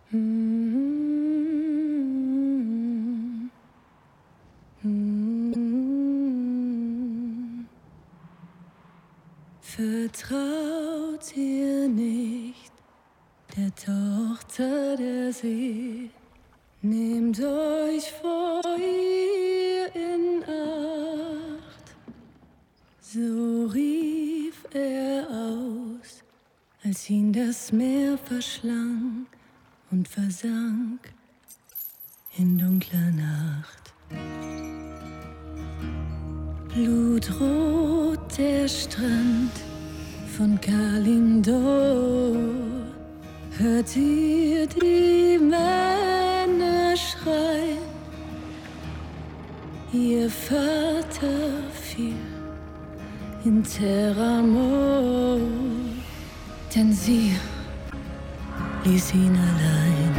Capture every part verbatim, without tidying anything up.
Vertraut ihr nicht der Tochter der See, nehmt euch vor ihr in Acht. So rief er aus, als ihn das Meer verschlang und versank in dunkler Nacht. Blutrot der Strand von Kalindor, hört ihr die Männer schreien? Ihr Vater fiel in Terramor, denn sie ließ ihn allein.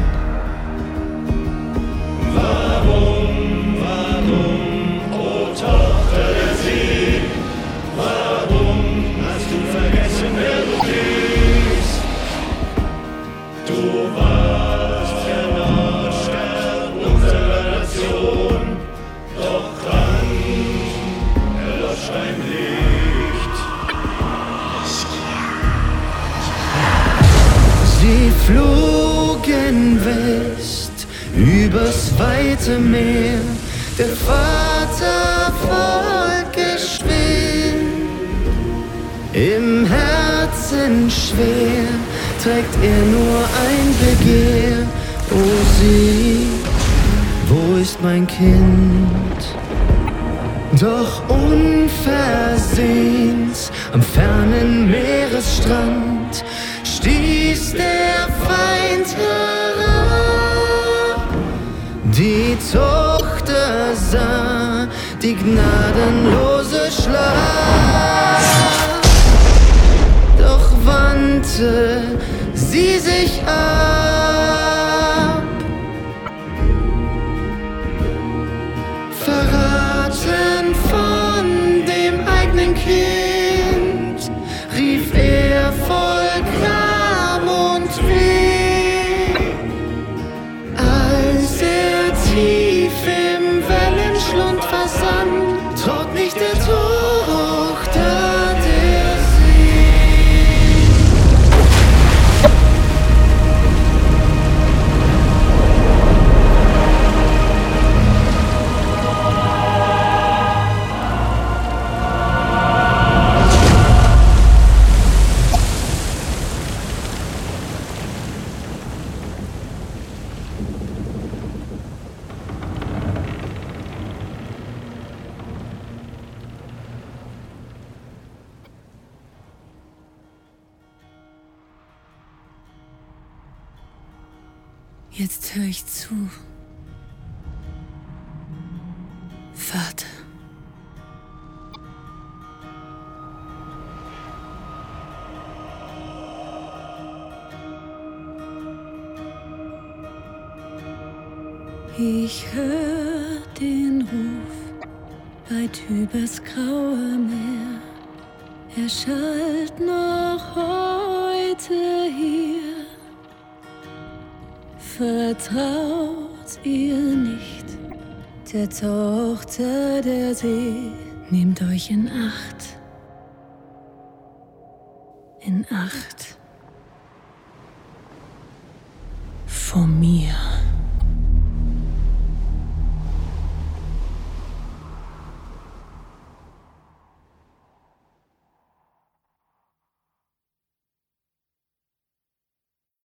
Warum, warum, o Tochter der See, warum hast du vergessen, wer du bist? Du warst der Nordstern unserer Nation, doch dann erlosch dein Licht. Sie flogen west übers weite Meer, der Vater folgt geschwind. Im Herzen schwer trägt er nur ein Begehr. O sie, wo ist mein Kind? Doch unversehens am fernen Meeresstrand stieß der Feind herab. Die Tochter sah die gnadenlose Schlacht, doch wandte sie sich ab. Verraten von dem eigenen Kind, rief er voll Gram und Weh, als er tief im Wellenschlund versank. Traut nicht der Tochter der See. Jetzt hör ich zu, Vater. Ich hör den Ruf weit übers graue Meer, er schallt noch heute hier. Vertraut ihr nicht der Tochter der See, nehmt euch in Acht, in Acht vor mir.